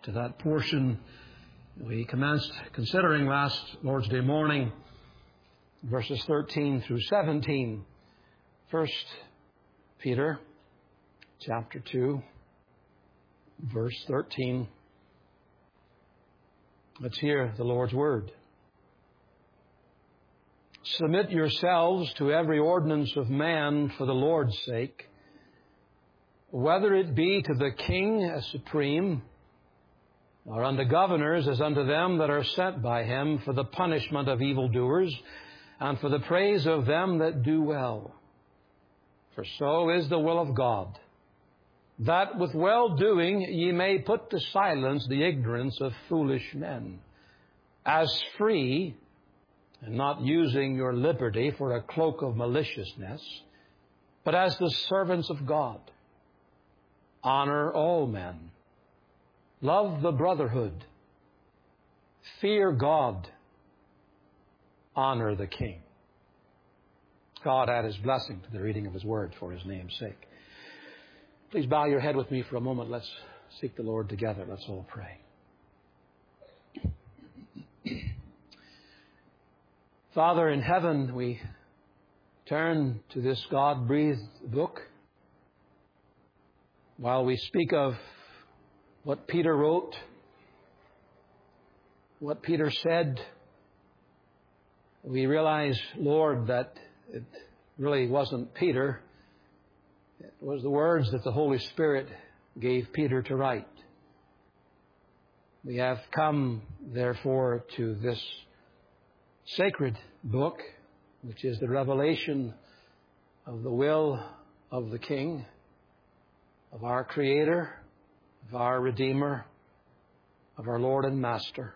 to that portion we commenced considering last Lord's Day morning, verses 13 through 17. 1 Peter chapter 2, verse 13. Let's hear the Lord's word. Submit yourselves to every ordinance of man for the Lord's sake, whether it be to the king as supreme, or unto governors as unto them that are sent by him, for the punishment of evildoers, and for the praise of them that do well. For so is the will of God, that with well-doing ye may put to silence the ignorance of foolish men, as free, and not using your liberty for a cloak of maliciousness, but as the servants of God. Honor all men. Love the brotherhood. Fear God. Honor the king. God add His blessing to the reading of His word for His name's sake. Please bow your head with me for a moment. Let's seek the Lord together. Let's all pray. Father in heaven, we turn to this God-breathed book. While we speak of what Peter wrote, what Peter said, we realize, Lord, that it really wasn't Peter. It was the words that the Holy Spirit gave Peter to write. We have come, therefore, to this sacred book, which is the revelation of the will of the King, of our Creator, of our Redeemer, of our Lord and Master.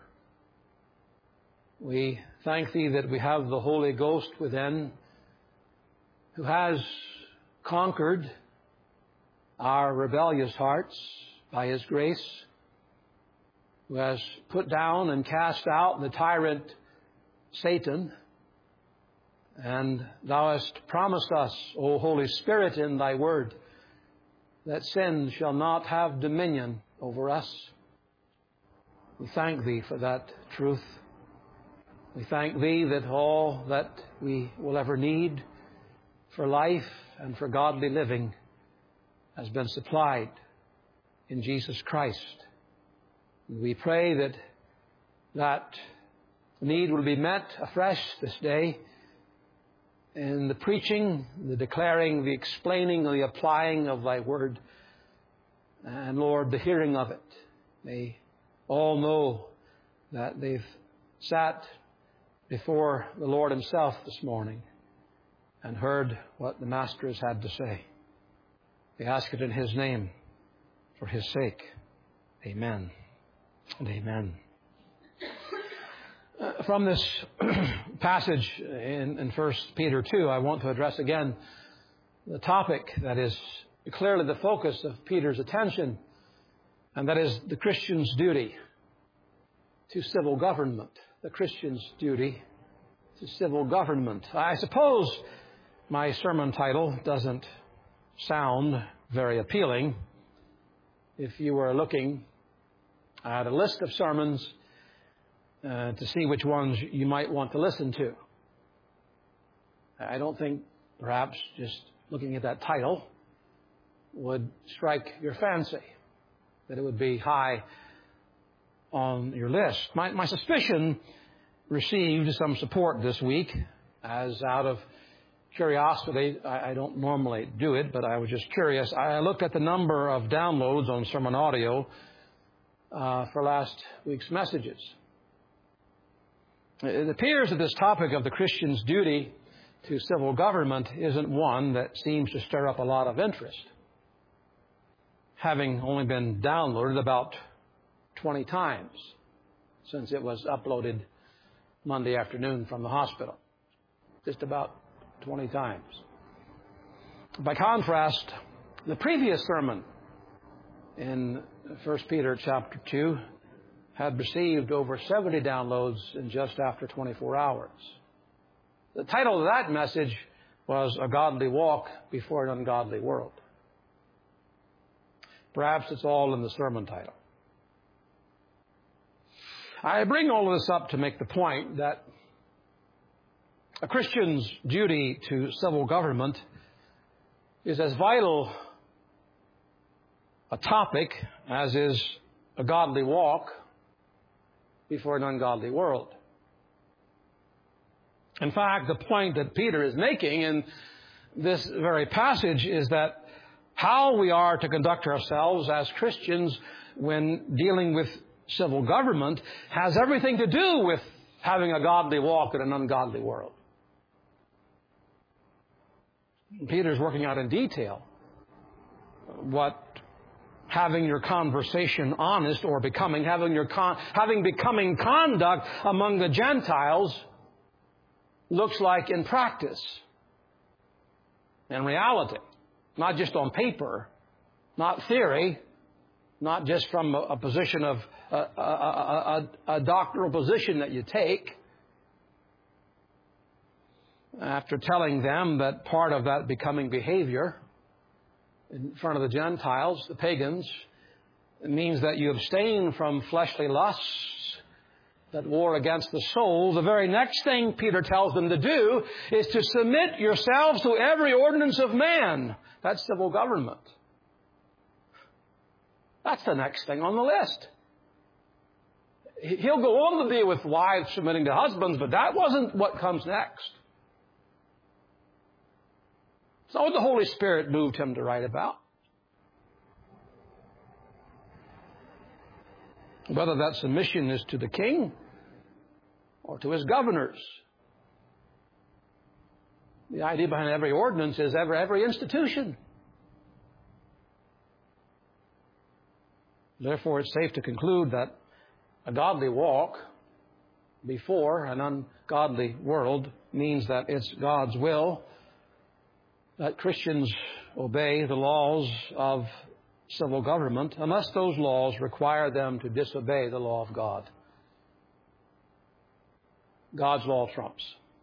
We thank Thee that we have the Holy Ghost within, who has conquered our rebellious hearts by His grace, who has put down and cast out the tyrant Satan. And Thou hast promised us, O Holy Spirit, in Thy word, that sin shall not have dominion over us. We thank Thee for that truth. We thank Thee that all that we will ever need for life and for godly living has been supplied in Jesus Christ. And we pray that that need will be met afresh this day in the preaching, the declaring, the explaining, the applying of Thy word. And Lord, the hearing of it. May all know that they've sat before the Lord Himself this morning and heard what the Master has had to say. We ask it in His name, for His sake. Amen and amen. From this passage in 1 Peter 2, I want to address again the topic that is clearly the focus of Peter's attention, and that is the Christian's duty to civil government. The Christian's duty to civil government. I suppose my sermon title doesn't sound very appealing if you were looking at a list of sermons to see which ones you might want to listen to. I don't think perhaps just looking at that title would strike your fancy, that it would be high on your list. My suspicion received some support this week, as out of curiosity. I don't normally do it, but I was just curious. I looked at the number of downloads on Sermon Audio for last week's messages. It appears that this topic of the Christian's duty to civil government isn't one that seems to stir up a lot of interest, having only been downloaded about 20 times since it was uploaded Monday afternoon from the hospital. Just about 20 times. By contrast, the previous sermon in 1 Peter chapter 2 had received over 70 downloads in just after 24 hours. The title of that message was A Godly Walk Before an Ungodly World. Perhaps it's all in the sermon title. I bring all of this up to make the point that a Christian's duty to civil government is as vital a topic as is a godly walk before an ungodly world. In fact, the point that Peter is making in this very passage is that how we are to conduct ourselves as Christians when dealing with civil government has everything to do with having a godly walk in an ungodly world. Peter's working out in detail what having your conversation honest or having becoming conduct among the Gentiles looks like in practice, in reality, not just on paper, not theory, not just from a position of a doctoral position that you take. After telling them that part of that becoming behavior in front of the Gentiles, the pagans, it means that you abstain from fleshly lusts that war against the soul. The very next thing Peter tells them to do is to submit yourselves to every ordinance of man. That's civil government. That's the next thing on the list. He'll go on to deal with wives submitting to husbands, but that wasn't what comes next. It's not what the Holy Spirit moved him to write about. Whether that submission is to the king or to his governors. The idea behind every ordinance is every institution. Therefore, it's safe to conclude that a godly walk before an ungodly world means that it's God's will that Christians obey the laws of civil government unless those laws require them to disobey the law of God. God's law trumps.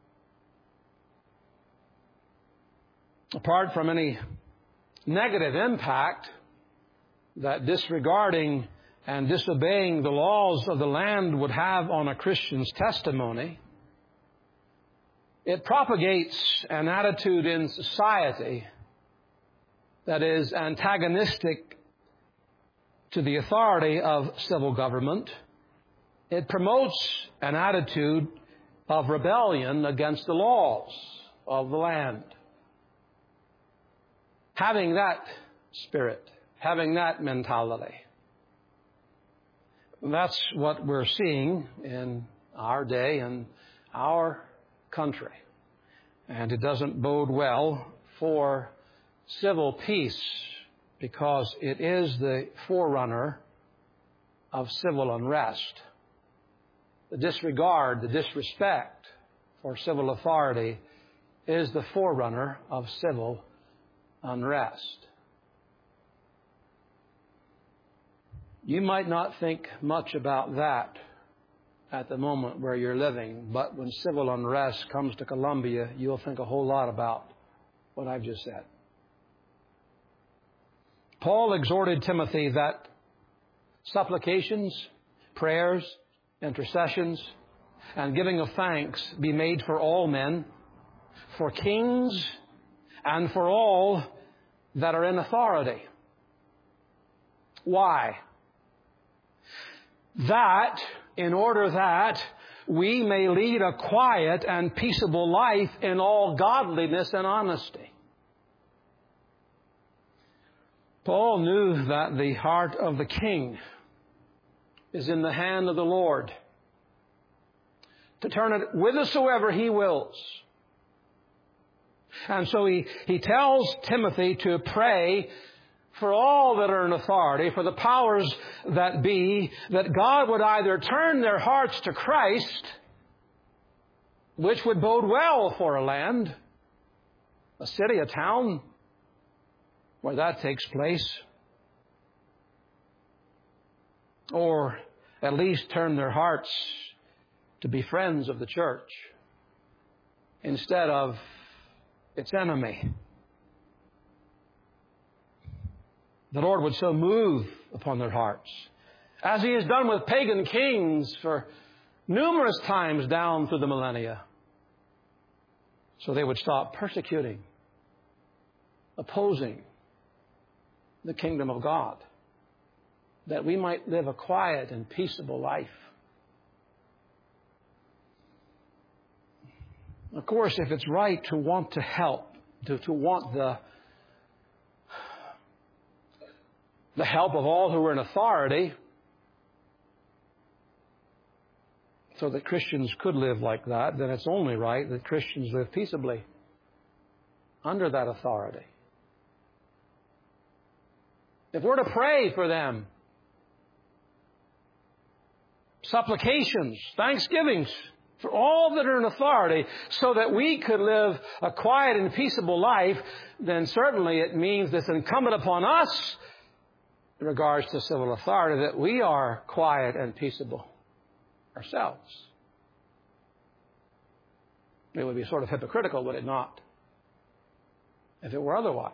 Apart from any negative impact that disregarding and disobeying the laws of the land would have on a Christian's testimony, it propagates an attitude in society that is antagonistic to the authority of civil government. It promotes an attitude of rebellion against the laws of the land. Having that spirit, having that mentality, that's what we're seeing in our day and our country. And it doesn't bode well for civil peace because it is the forerunner of civil unrest. The disregard, the disrespect for civil authority is the forerunner of civil unrest. You might not think much about that at the moment where you're living, but when civil unrest comes to Columbia, you'll think a whole lot about what I've just said. Paul exhorted Timothy that supplications, prayers, intercessions, and giving of thanks be made for all men, for kings, and for all that are in authority. Why? That, in order that we may lead a quiet and peaceable life in all godliness and honesty. Paul knew that the heart of the king is in the hand of the Lord, to turn it whithersoever he wills. And so he tells Timothy to pray for all that are in authority, for the powers that be, that God would either turn their hearts to Christ, which would bode well for a land, a city, a town, where that takes place, or at least turn their hearts to be friends of the church instead of its enemy. The Lord would so move upon their hearts, as He has done with pagan kings for numerous times down through the millennia, so they would stop persecuting, opposing the kingdom of God, that we might live a quiet and peaceable life. Of course, if it's right to want to help, to want the help of all who are in authority, so that Christians could live like that, then it's only right that Christians live peaceably under that authority. If we're to pray for them, supplications, thanksgivings, for all that are in authority, so that we could live a quiet and peaceable life, then certainly it means it's incumbent upon us, in regards to civil authority, that we are quiet and peaceable ourselves. It would be sort of hypocritical, would it not, if it were otherwise?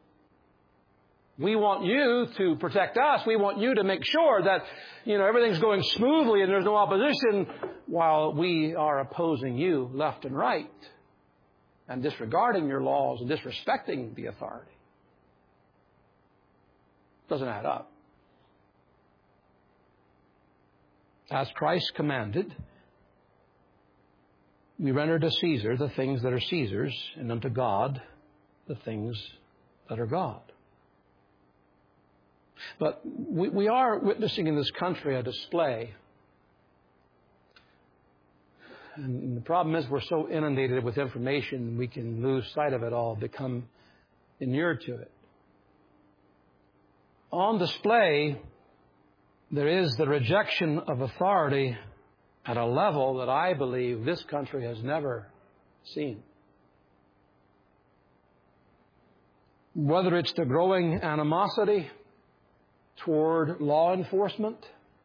We want you to protect us. We want you to make sure that, everything's going smoothly and there's no opposition, while we are opposing you left and right and disregarding your laws and disrespecting the authority. Doesn't add up. As Christ commanded, we render to Caesar the things that are Caesar's, and unto God the things that are God. But we are witnessing in this country a display. And the problem is we're so inundated with information, we can lose sight of it all, become inured to it. On display, there is the rejection of authority at a level that I believe this country has never seen. Whether it's the growing animosity toward law enforcement,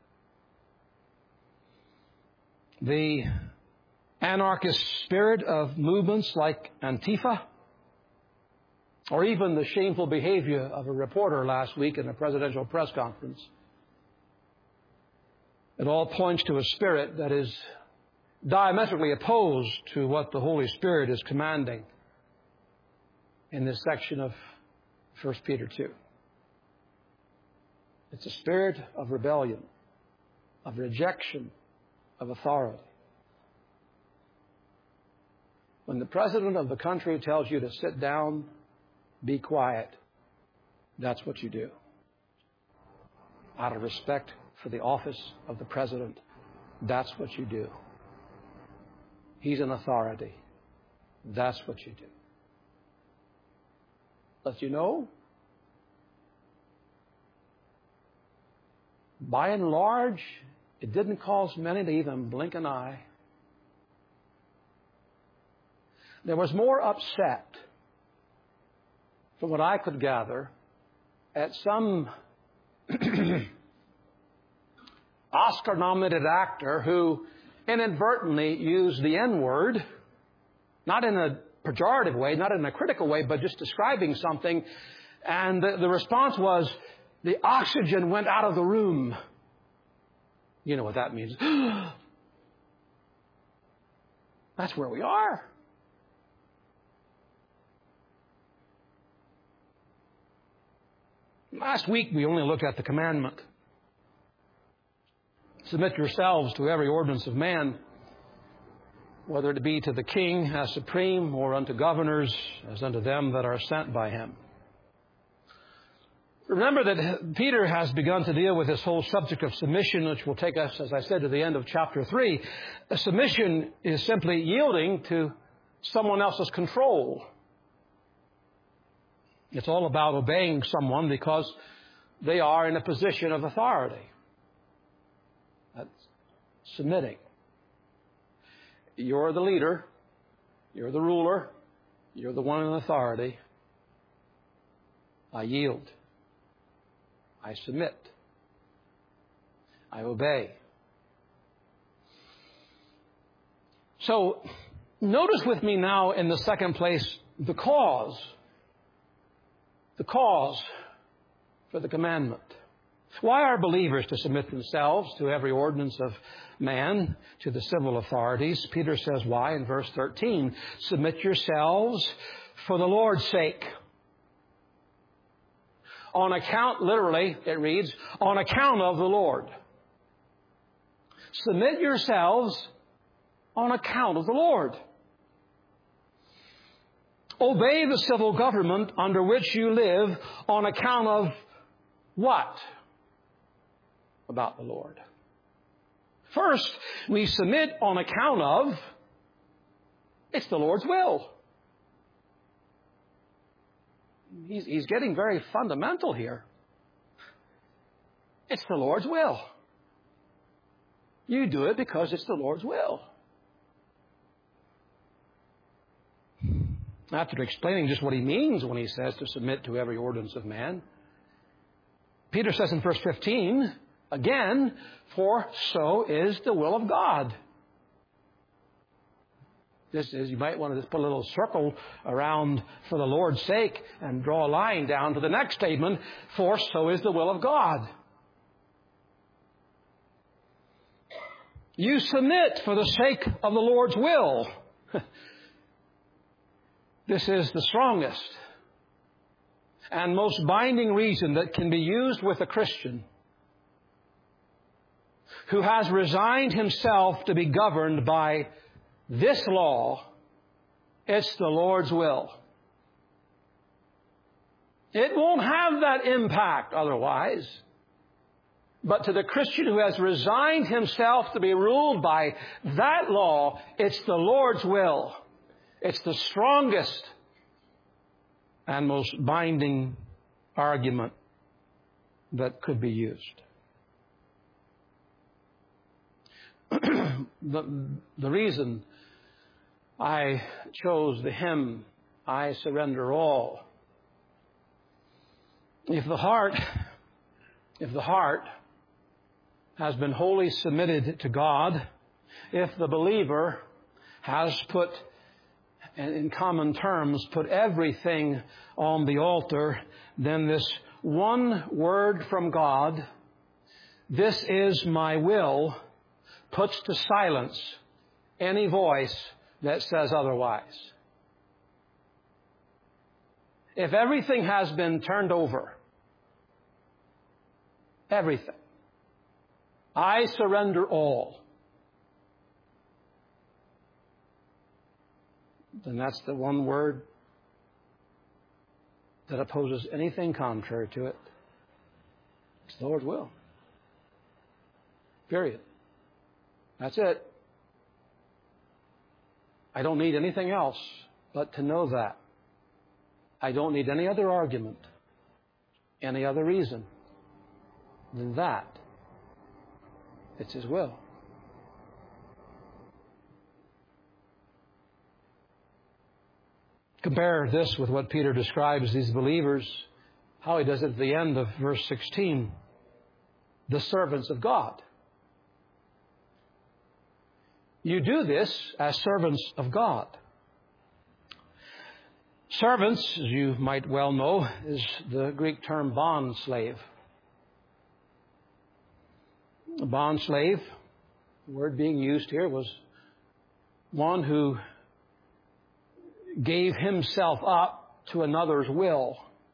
the anarchist spirit of movements like Antifa, or even the shameful behavior of a reporter last week in a presidential press conference. It all points to a spirit that is diametrically opposed to what the Holy Spirit is commanding in this section of 1 Peter 2. It's a spirit of rebellion, of rejection of authority. When the president of the country tells you to sit down, be quiet, that's what you do. Out of respect for the office of the president, that's what you do. He's an authority. That's what you do. But by and large, it didn't cause many to even blink an eye. There was more upset, from what I could gather, at some Oscar-nominated actor who inadvertently used the N-word, not in a pejorative way, not in a critical way, but just describing something. And the response was, the oxygen went out of the room. You know what that means. That's where we are. Last week, we only looked at the commandment. Submit yourselves to every ordinance of man, whether it be to the king as supreme, or unto governors as unto them that are sent by him. Remember that Peter has begun to deal with this whole subject of submission, which will take us, as I said, to the end of chapter 3. Submission is simply yielding to someone else's control. It's all about obeying someone because they are in a position of authority. That's submitting. You're the leader. You're the ruler. You're the one in authority. I yield. I submit. I obey. So, notice with me now in the second place the cause. The cause for the commandment. Why are believers to submit themselves to every ordinance of man, to the civil authorities? Peter says why in verse 13. Submit yourselves for the Lord's sake. On account, literally, it reads, on account of the Lord. Submit yourselves on account of the Lord. Obey the civil government under which you live on account of what? About the Lord. First, we submit on account of it's the Lord's will. He's getting very fundamental here. It's the Lord's will. You do it because it's the Lord's will. After explaining just what he means when he says to submit to every ordinance of man, Peter says in verse 15, again, for so is the will of God. This is, you might want to just put a little circle around for the Lord's sake and draw a line down to the next statement, for so is the will of God. You submit for the sake of the Lord's will. This is the strongest and most binding reason that can be used with a Christian who has resigned himself to be governed by this law. It's the Lord's will. It won't have that impact otherwise. But to the Christian who has resigned himself to be ruled by that law, it's the Lord's will. It's the strongest and most binding argument that could be used. The reason I chose the hymn, I Surrender All. If the heart has been wholly submitted to God, if the believer has put, in common terms, put everything on the altar, then this one word from God, this is my will, puts to silence any voice that says otherwise. If everything has been turned over, everything, I surrender all, then that's the one word that opposes anything contrary to it. It's the Lord's will. Period. That's it. I don't need anything else but to know that. I don't need any other argument, any other reason than that. It's His will. Compare this with what Peter describes these believers, how he does it at the end of verse 16. The servants of God. You do this as servants of God. Servants, as you might well know, is the Greek term bond slave. A bond slave, the word being used here, was one who gave himself up to another's will.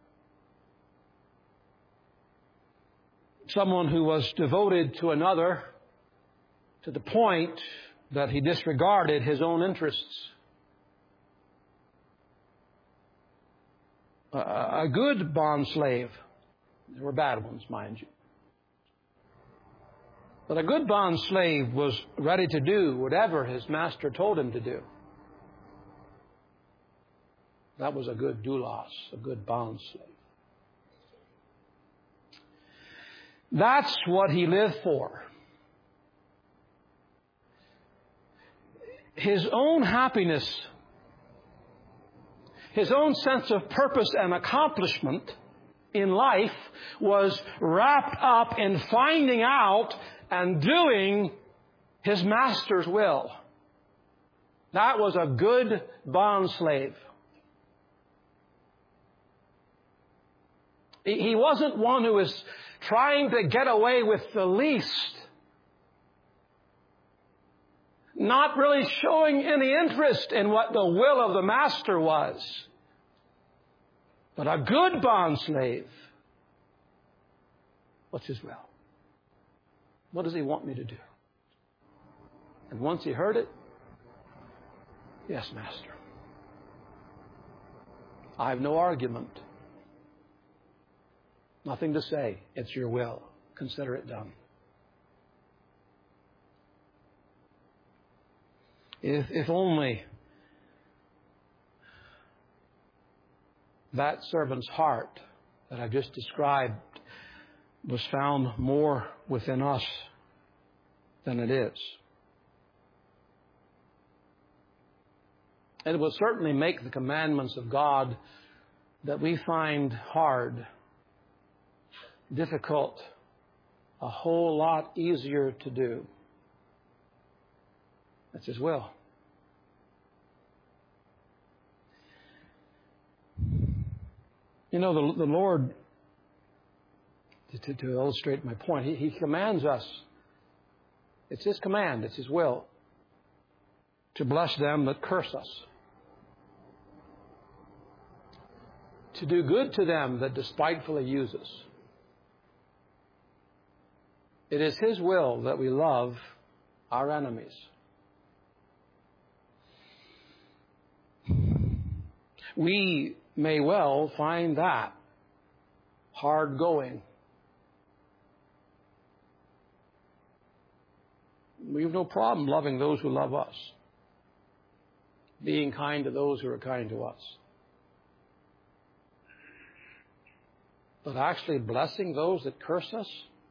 Someone who was devoted to another to the point that he disregarded his own interests. A good bond slave, there were bad ones, mind you, but a good bond slave was ready to do whatever his master told him to do. That was a good doulos, a good bond slave. That's what he lived for. His own happiness, his own sense of purpose and accomplishment in life was wrapped up in finding out and doing his master's will. That was a good bond slave. He wasn't one who was trying to get away with the least, not really showing any interest in what the will of the master was, but a good bondslave. What's his will? What does he want me to do? And once he heard it, yes, Master. I have no argument. Nothing to say. It's your will. Consider it done. If only that servant's heart that I've just described was found more within us than it is. It will certainly make the commandments of God that we find hard, difficult, a whole lot easier to do. That's His will. You know, the Lord, to illustrate my point, He commands us. It's His command, it's His will, to bless them that curse us, to do good to them that despitefully use us. It is His will that we love our enemies. We may well find that hard going. We have no problem loving those who love us, being kind to those who are kind to us. But actually blessing those that curse us,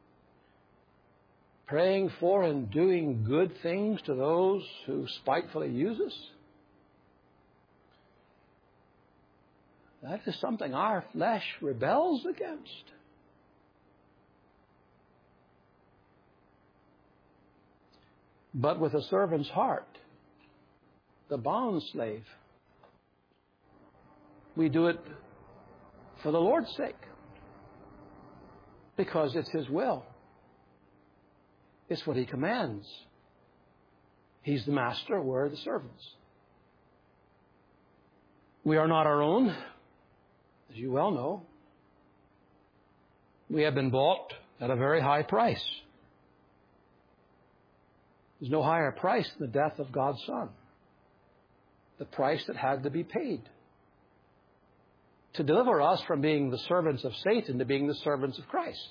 praying for and doing good things to those who spitefully use us, that is something our flesh rebels against. But with a servant's heart, the bondslave, we do it for the Lord's sake, because it's His will. It's what He commands. He's the master, we're the servants. We are not our own, as you well know. We have been bought at a very high price. There's no higher price than the death of God's Son. The price that had to be paid to deliver us from being the servants of Satan to being the servants of Christ.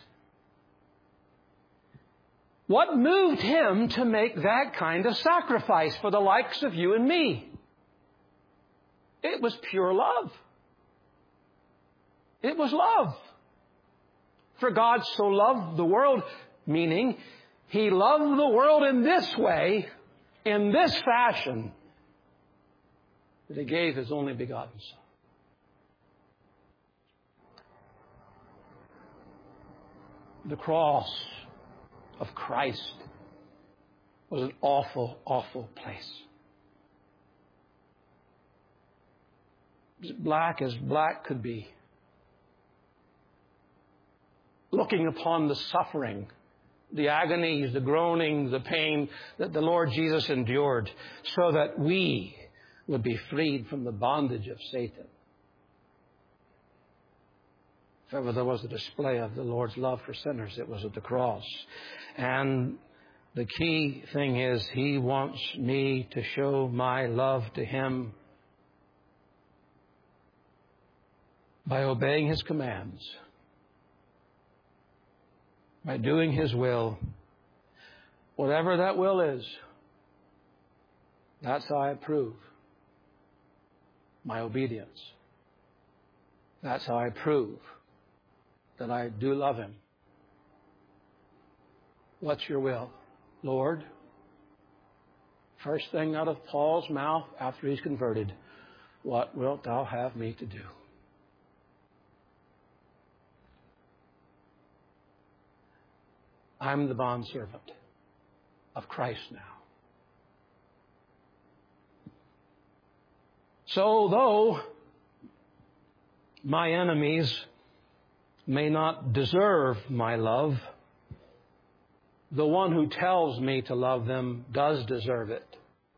What moved Him to make that kind of sacrifice for the likes of you and me? It was pure love. It was love. For God so loved the world, meaning He loved the world in this way, in this fashion, that He gave His only begotten Son. The cross of Christ was an awful, awful place. As black could be. Looking upon the suffering, the agonies, the groaning, the pain that the Lord Jesus endured so that we would be freed from the bondage of Satan. If ever there was a display of the Lord's love for sinners, it was at the cross. And the key thing is He wants me to show my love to Him by obeying His commands, by doing His will. Whatever that will is, that's how I prove my obedience. That's how I prove that I do love Him. What's your will, Lord? First thing out of Paul's mouth after he's converted, what wilt Thou have me to do? I'm the bondservant of Christ now. So though my enemies may not deserve my love, the one who tells me to love them does deserve it.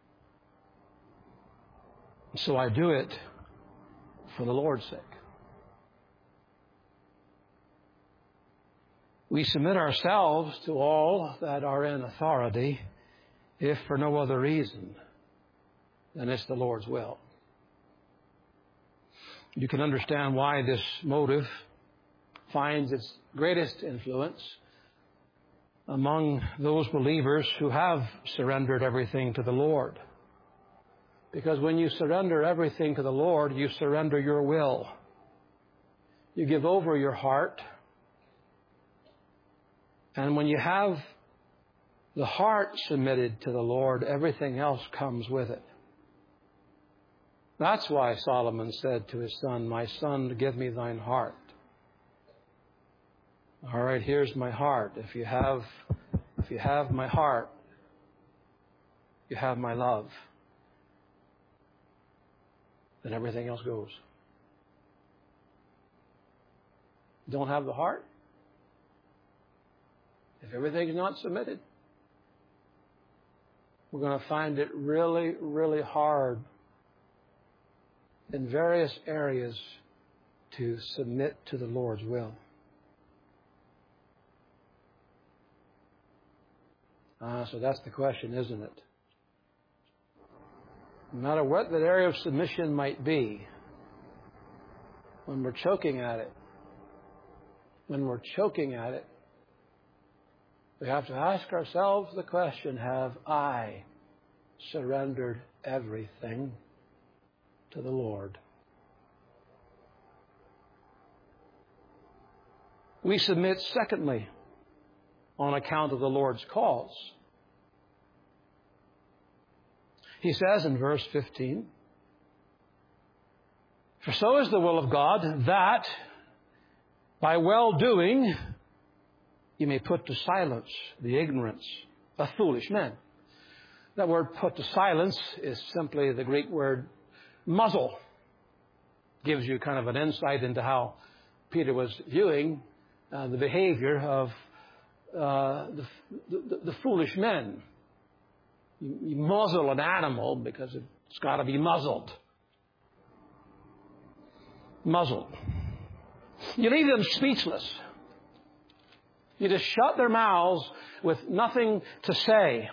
So I do it for the Lord's sake. We submit ourselves to all that are in authority, if for no other reason than it's the Lord's will. You can understand why this motive finds its greatest influence among those believers who have surrendered everything to the Lord. Because when you surrender everything to the Lord, you surrender your will. You give over your heart. And when you have the heart submitted to the Lord, everything else comes with it. That's why Solomon said to his son, "My son, give me thine heart." All right, here's my heart. If you have my heart, you have my love. Then everything else goes. Don't have the heart? If everything's not submitted, we're going to find it really, really hard in various areas to submit to the Lord's will. So that's the question, isn't it? No matter what that area of submission might be, when we're choking at it, we have to ask ourselves the question, have I surrendered everything to the Lord? We submit, secondly, on account of the Lord's cause. He says in verse 15, "For so is the will of God, that by well-doing you may put to silence the ignorance of foolish men." That word "put to silence" is simply the Greek word muzzle. Gives you kind of an insight into how Peter was viewing the behavior of the foolish men. You muzzle an animal because it's got to be muzzled. Muzzled. You leave them speechless. You just shut their mouths with nothing to say.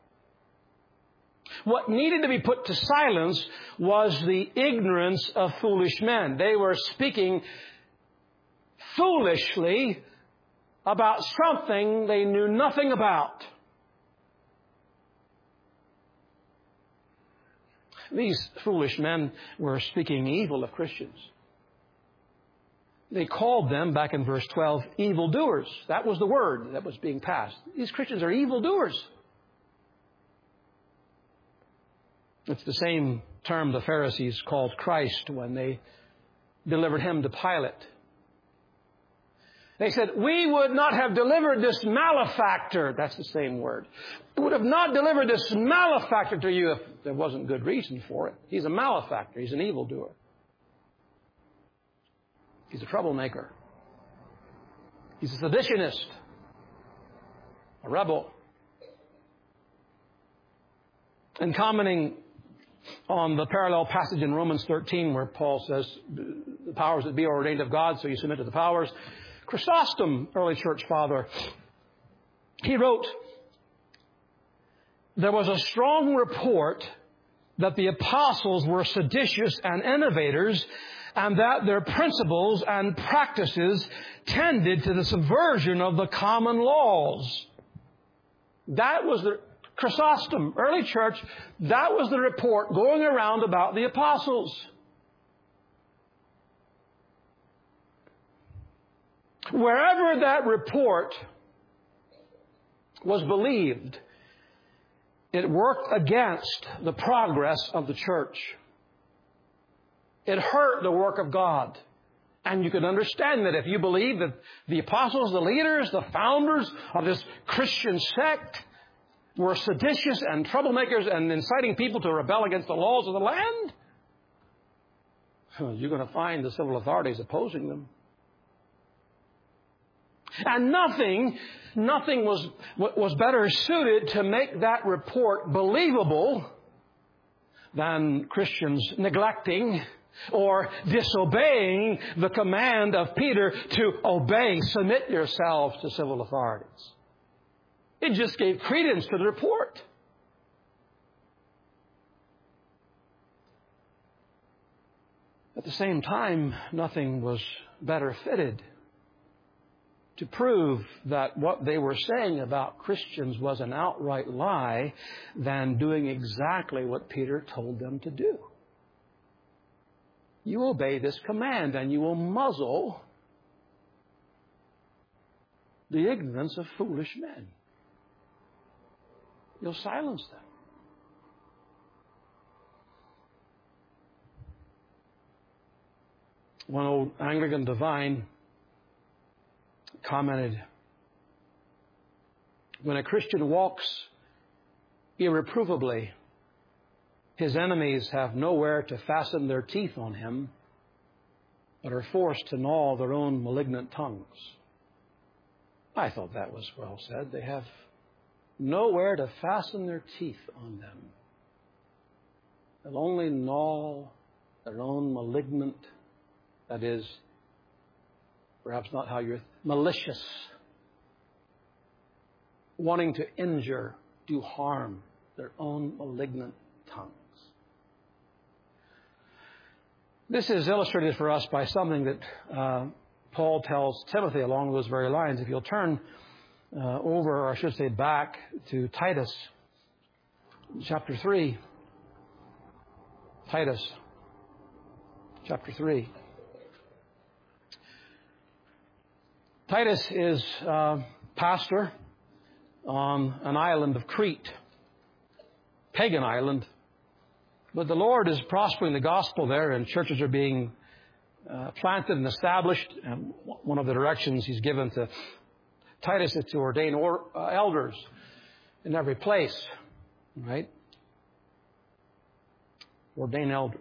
What needed to be put to silence was the ignorance of foolish men. They were speaking foolishly about something they knew nothing about. These foolish men were speaking evil of Christians. They called them, back in verse 12, evildoers. That was the word that was being passed. These Christians are evildoers. It's the same term the Pharisees called Christ when they delivered him to Pilate. They said, "We would not have delivered this malefactor." That's the same word. "We would have not delivered this malefactor to you if there wasn't good reason for it." He's a malefactor. He's an evildoer. He's a troublemaker. He's a seditionist. A rebel. And commenting on the parallel passage in Romans 13 where Paul says, "The powers that be are ordained of God, so you submit to the powers." Chrysostom, early church father, he wrote, "There was a strong report that the apostles were seditious and innovators, and that their principles and practices tended to the subversion of the common laws." That was the Chrysostom, early church, that was the report going around about the apostles. Wherever that report was believed, it worked against the progress of the church. It hurt the work of God. And you can understand that if you believe that the apostles, the leaders, the founders of this Christian sect were seditious and troublemakers and inciting people to rebel against the laws of the land, you're going to find the civil authorities opposing them. And nothing was better suited to make that report believable than Christians neglecting or disobeying the command of Peter to obey, submit yourselves to civil authorities. It just gave credence to the report. At the same time, nothing was better fitted to prove that what they were saying about Christians was an outright lie than doing exactly what Peter told them to do. You obey this command and you will muzzle the ignorance of foolish men. You'll silence them. One old Anglican divine commented, when a Christian walks irreprovably, his enemies have nowhere to fasten their teeth on him, but are forced to gnaw their own malignant tongues. I thought that was well said. They have nowhere to fasten their teeth on them. They'll only gnaw their own malignant, that is, perhaps not how you're malicious, wanting to injure, do harm, their own malignant tongues. This is illustrated for us by something that Paul tells Timothy along those very lines. If you'll turn over, or I should say back, to Titus, chapter 3. Titus, chapter 3. Titus is pastor on an island of Crete, pagan island. But the Lord is prospering the gospel there, and churches are being planted and established. And one of the directions he's given to Titus is to ordain elders in every place, right? Ordain elders.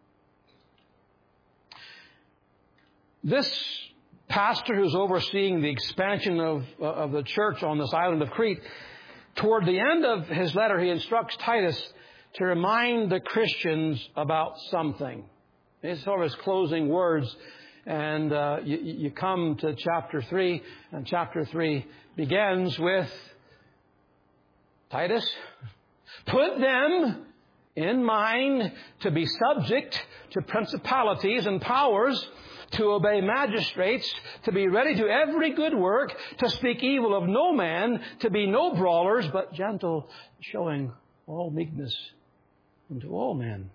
This pastor who's overseeing the expansion of the church on this island of Crete, toward the end of his letter, he instructs Titus to remind the Christians about something. These are his closing words. And you come to chapter 3, and chapter 3 begins with, Titus, put them in mind to be subject to principalities and powers, to obey magistrates, to be ready to every good work, to speak evil of no man, to be no brawlers, but gentle, showing all meekness unto all men.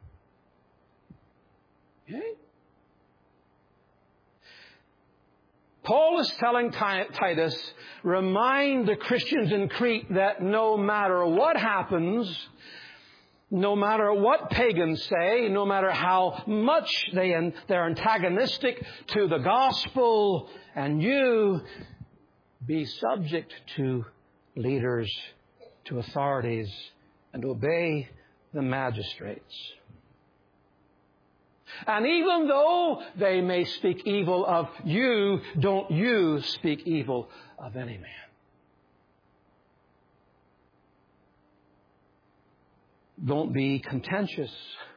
Okay? Paul is telling Titus, remind the Christians in Crete that no matter what happens, no matter what pagans say, no matter how much they're antagonistic to the gospel, and you be subject to leaders, to authorities, and obey the magistrates. And even though they may speak evil of you, don't you speak evil of any man. Don't be contentious,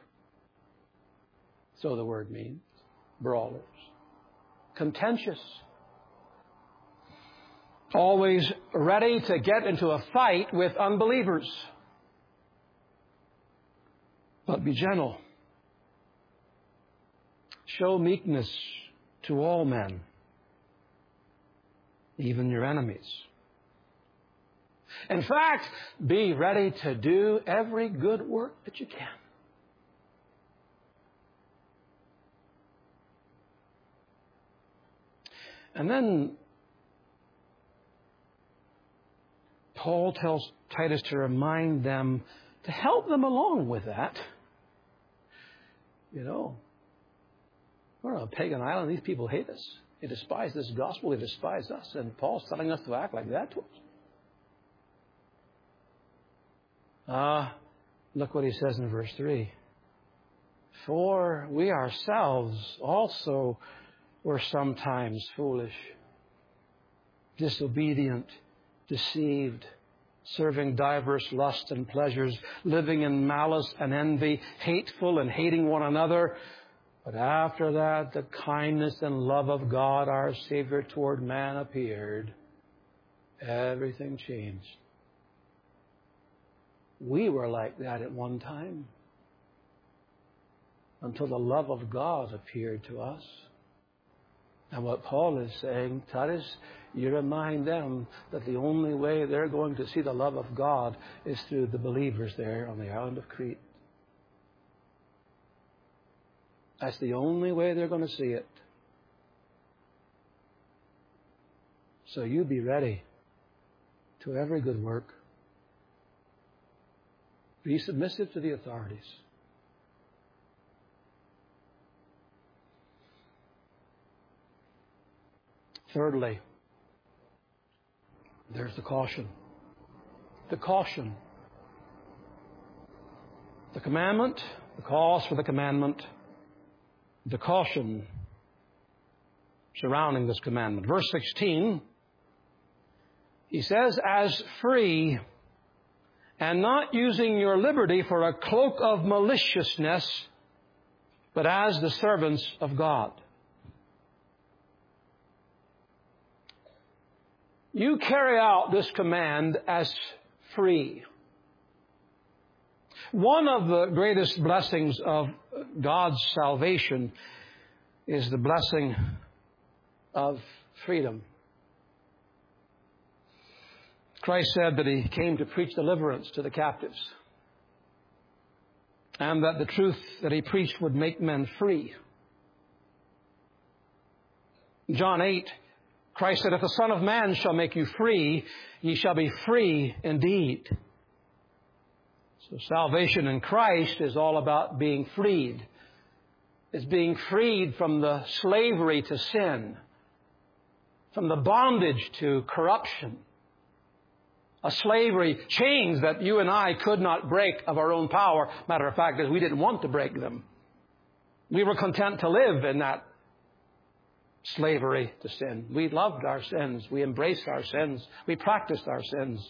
so the word means, brawlers. Contentious. Always ready to get into a fight with unbelievers. But be gentle. Show meekness to all men, even your enemies. In fact, be ready to do every good work that you can. And then Paul tells Titus to remind them, to help them along with that. You know, we're on a pagan island. These people hate us. They despise this gospel. They despise us. And Paul's telling us to act like that to us. Look what he says in verse 3. For we ourselves also were sometimes foolish, disobedient, deceived, serving diverse lusts and pleasures, living in malice and envy, hateful and hating one another. But after that, the kindness and love of God, our Savior, toward man appeared. Everything changed. We were like that at one time, until the love of God appeared to us. And what Paul is saying, Titus, you remind them that the only way they're going to see the love of God is through the believers there on the island of Crete. That's the only way they're going to see it. So you be ready to every good work. Be submissive to the authorities. Thirdly, there's the caution. The caution. The commandment, the cause for the commandment, the caution surrounding this commandment. Verse 16, he says, as free and not using your liberty for a cloak of maliciousness, but as the servants of God. You carry out this command as free. One of the greatest blessings of God's salvation is the blessing of freedom. Christ said that He came to preach deliverance to the captives, and that the truth that He preached would make men free. John 8, Christ said, if the Son of Man shall make you free, ye shall be free indeed. So salvation in Christ is all about being freed. It's being freed from the slavery to sin, from the bondage to corruption. A slavery, chains that you and I could not break of our own power. Matter of fact is we didn't want to break them. We were content to live in that slavery to sin. We loved our sins. We embraced our sins. We practiced our sins.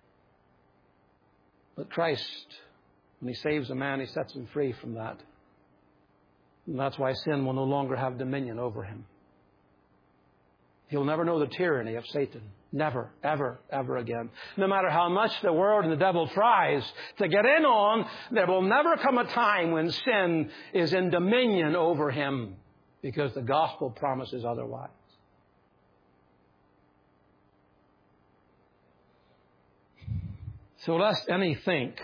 But Christ, when He saves a man, He sets him free from that. And that's why sin will no longer have dominion over him. He'll never know the tyranny of Satan. Never, ever, ever again. No matter how much the world and the devil tries to get in on, there will never come a time when sin is in dominion over him, because the gospel promises otherwise. So lest any think,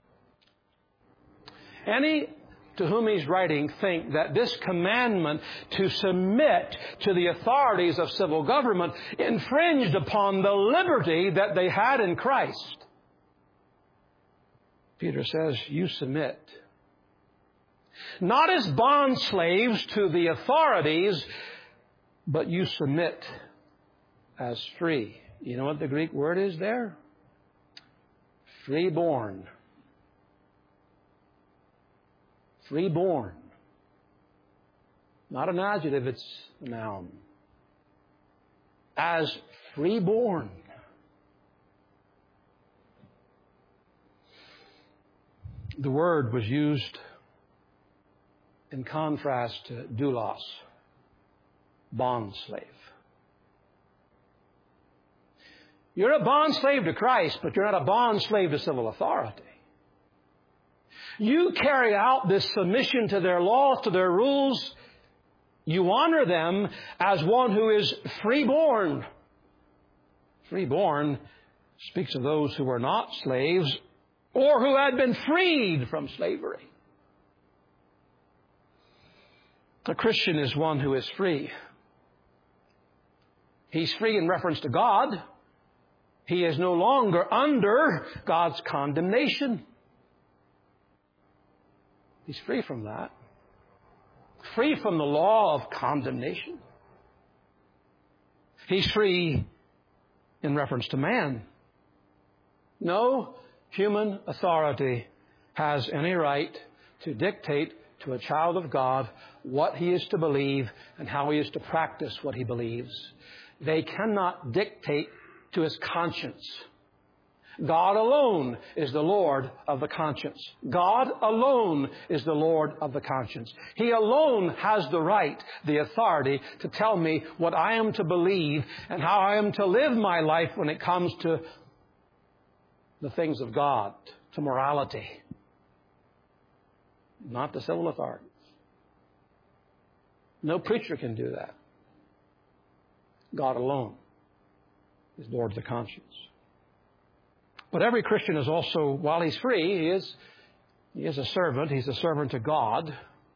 any to whom he's writing think that this commandment to submit to the authorities of civil government infringed upon the liberty that they had in Christ. Peter says, you submit. Not as bond slaves to the authorities, but you submit as free. You know what the Greek word is there? Freeborn. Freeborn. Not an adjective, it's a noun. As freeborn. The word was used in contrast to doulos, bond slave. You're a bond slave to Christ, but you're not a bond slave to civil authority. You carry out this submission to their laws, to their rules. You honor them as one who is freeborn. Freeborn speaks of those who were not slaves or who had been freed from slavery. A Christian is one who is free. He's free in reference to God. He is no longer under God's condemnation. He's free from that. Free from the law of condemnation. He's free in reference to man. No human authority has any right to dictate to a child of God what he is to believe and how he is to practice what he believes. they cannot dictate to his conscience. God alone is the Lord of the conscience. God alone is the Lord of the conscience. He alone has the right, the authority to tell me what I am to believe and how I am to live my life when it comes to the things of God, to morality. Not the civil authorities. No preacher can do that. God alone is Lord of the conscience. But every Christian is also, while he's free, he is a servant. He's a servant to God.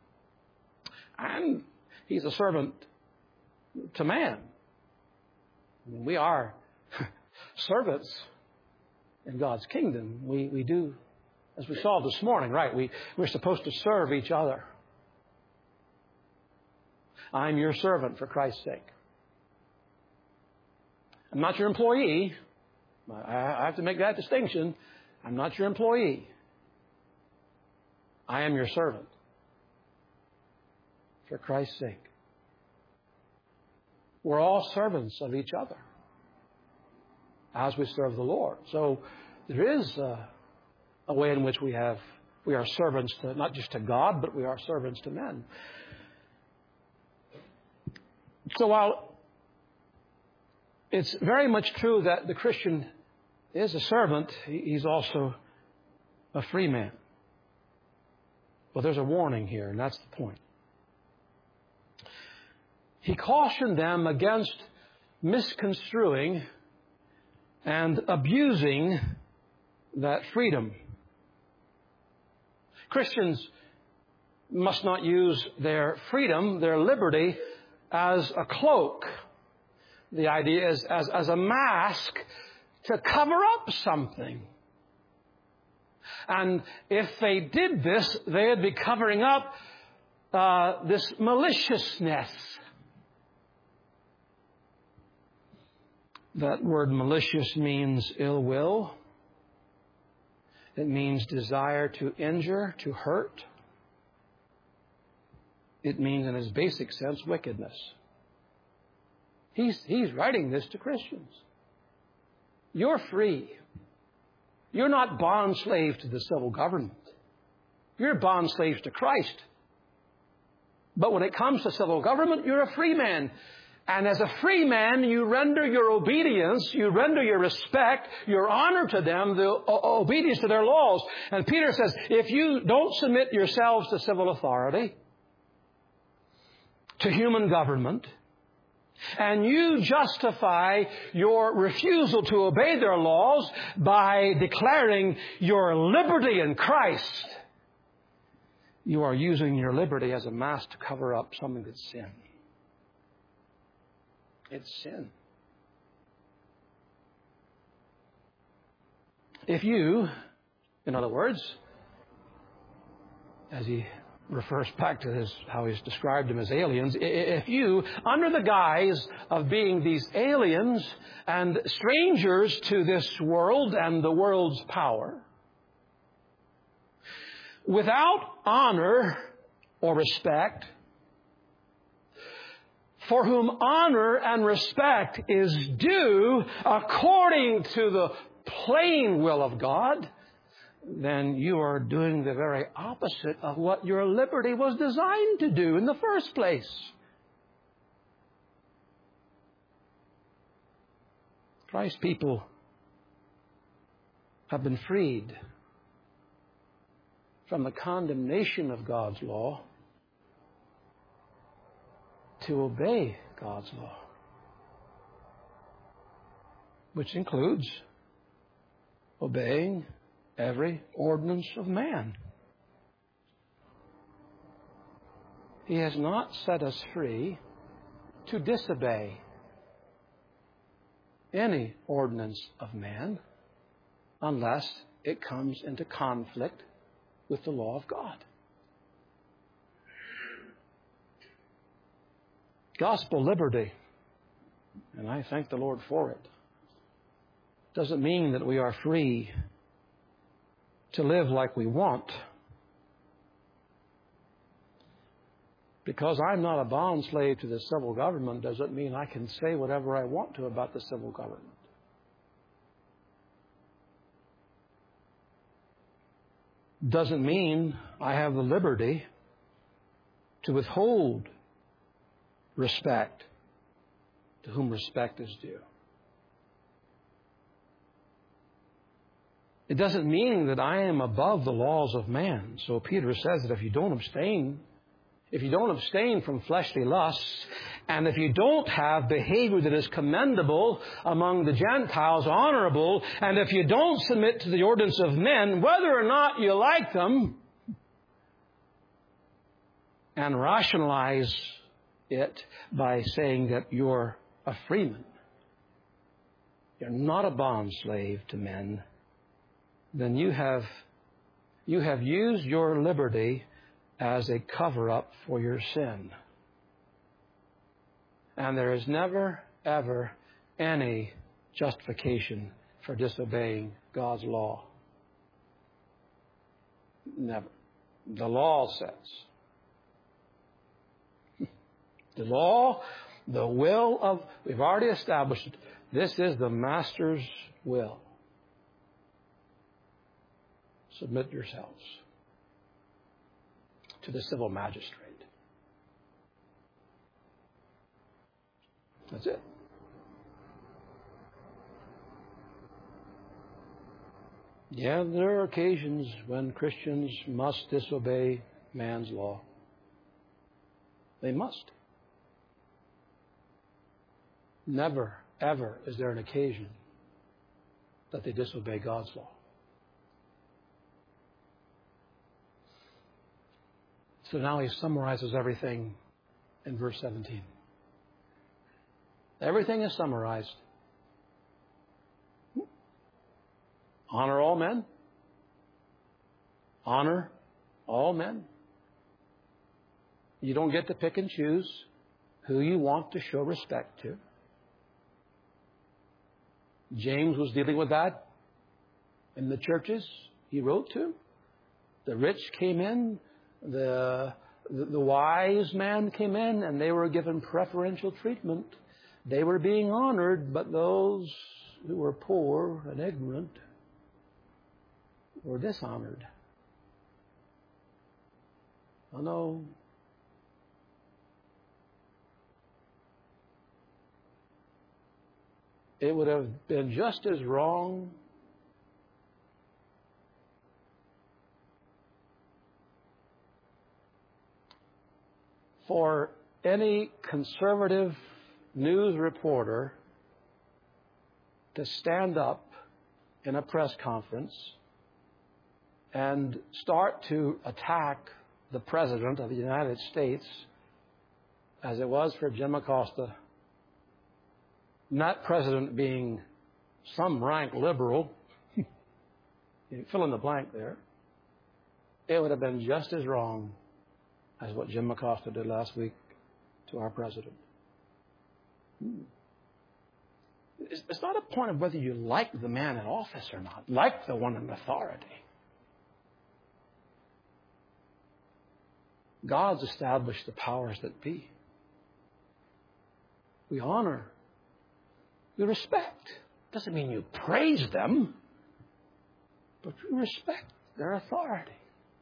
And he's a servant to man. I mean, we are servants in God's kingdom. We do, as we saw this morning, right? We're supposed to serve each other. I'm your servant for Christ's sake. I'm not your employee. I have to make that distinction. I'm not your employee. I am your servant for Christ's sake. We're all servants of each other as we serve the Lord. So there is a way in which we are servants to, not just to God, but we are servants to men. So while it's very much true that the Christian is a servant, he's also a free man. But there's a warning here, and that's the point. He cautioned them against misconstruing and abusing that freedom. Christians must not use their freedom, their liberty, as a cloak. The idea is as a mask to cover up something. And if they did this, they'd be covering up this maliciousness. That word malicious means ill will. It means desire to injure, to hurt. It means, in its basic sense, wickedness. He's writing this to Christians. You're free. You're not bond slaves to the civil government. You're bond slaves to Christ. But when it comes to civil government, you're a free man. And as a free man, you render your obedience, you render your respect, your honor to them, the obedience to their laws. And Peter says, if you don't submit yourselves to civil authority, to human government, and you justify your refusal to obey their laws by declaring your liberty in Christ, you are using your liberty as a mask to cover up something that's sin. It's sin. If you, in other words, as he refers back to how he's described them as aliens, if you, under the guise of being these aliens and strangers to this world and the world's power, without honor or respect, for whom honor and respect is due according to the plain will of God, then you are doing the very opposite of what your liberty was designed to do in the first place. Christ's people have been freed from the condemnation of God's law to obey God's law, which includes obeying every ordinance of man. He has not set us free to disobey any ordinance of man unless it comes into conflict with the law of God. Gospel liberty, and I thank the Lord for it, doesn't mean that we are free to live like we want. Because I'm not a bond slave to the civil government doesn't mean I can say whatever I want to about the civil government. Doesn't mean I have the liberty to withhold respect to whom respect is due. It doesn't mean that I am above the laws of man. So Peter says that if you don't abstain from fleshly lusts, and if you don't have behavior that is commendable among the Gentiles, honorable, and if you don't submit to the ordinance of men, whether or not you like them, and rationalize it by saying that you're a freeman, you're not a bond slave to men, then you have used your liberty as a cover-up for your sin. And there is never, ever any justification for disobeying God's law. Never. The law says. The law, the will of, we've already established it. This is the Master's will. Submit yourselves to the civil magistrate. That's it. Yeah, there are occasions when Christians must disobey man's law. They must. Never, ever is there an occasion that they disobey God's law. So now he summarizes everything in verse 17. Everything is summarized. Honor all men. Honor all men. You don't get to pick and choose who you want to show respect to. James was dealing with that in the churches he wrote to. The rich came in. The wise man came in, and they were given preferential treatment. They were being honored, but those who were poor and ignorant were dishonored. Oh no. It would have been just as wrong for any conservative news reporter to stand up in a press conference and start to attack the President of the United States as it was for Jim Acosta, not President being some rank liberal, you fill in the blank there, it would have been just as wrong as what Jim Acosta did last week to our President. It's not a point of whether you like the man in office or not, like the one in authority. God's established the powers that be. We honor. We respect. Doesn't mean you praise them, but you respect their authority.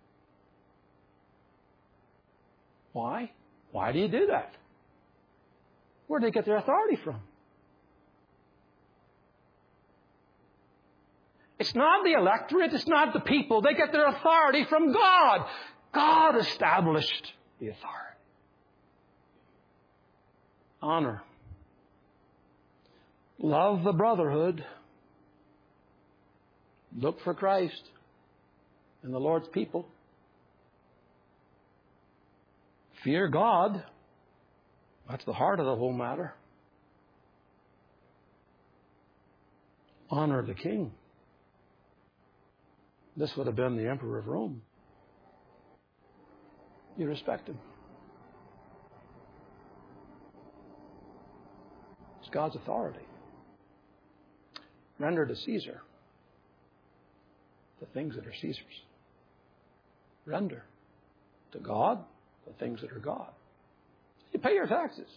Why? Why do you do that? Where do they get their authority from? It's not the electorate. It's not the people. They get their authority from God. God established the authority. Honor. Love the brotherhood. Look for Christ and the Lord's people. Fear God. That's the heart of the whole matter. Honor the king. This would have been the Emperor of Rome. You respect him. It's God's authority. Render to Caesar the things that are Caesar's. Render to God the things that are God. You pay your taxes.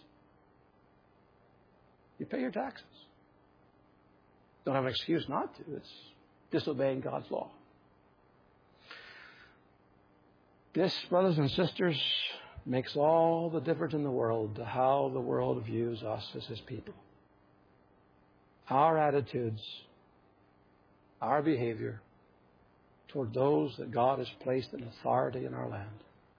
You pay your taxes. Don't have an excuse not to. It's disobeying God's law. This, brothers and sisters, makes all the difference in the world to how the world views us as His people. Our attitudes, our behavior toward those that God has placed in authority in our land.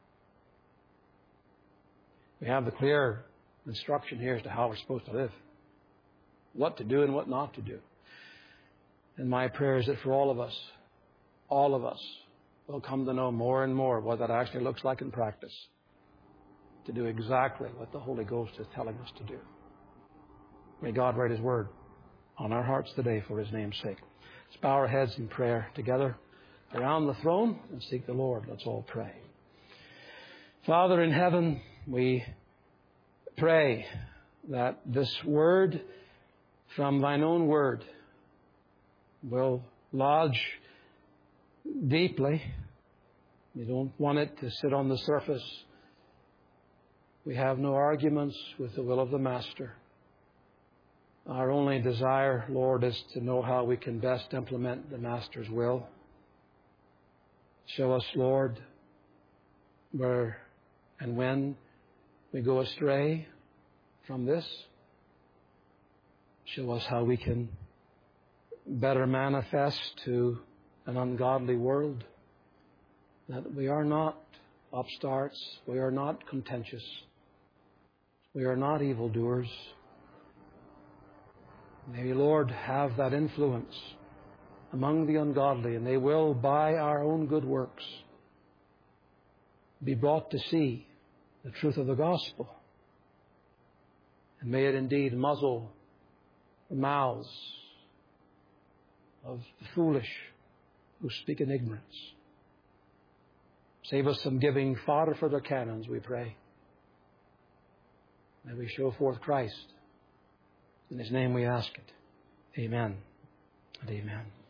We have the clear instruction here as to how we're supposed to live, what to do and what not to do. And my prayer is that for all of us will come to know more and more what that actually looks like in practice, to do exactly what the Holy Ghost is telling us to do. May God write His Word on our hearts today for His name's sake. Let's bow our heads in prayer together around the throne and seek the Lord. Let's all pray. Father in heaven, we pray that this Word from Thine own Word will lodge deeply. We don't want it to sit on the surface. We have no arguments with the will of the Master. Our only desire, Lord, is to know how we can best implement the Master's will. Show us, Lord, where and when we go astray from this. Show us how we can better manifest to an ungodly world that we are not upstarts, we are not contentious, we are not evildoers. May we, Lord, have that influence among the ungodly, and they will, by our own good works, be brought to see the truth of the gospel. And may it indeed muzzle the mouths of the foolish who speak in ignorance. Save us from giving fodder for their cannons, we pray. May we show forth Christ. In His name we ask it. Amen and amen.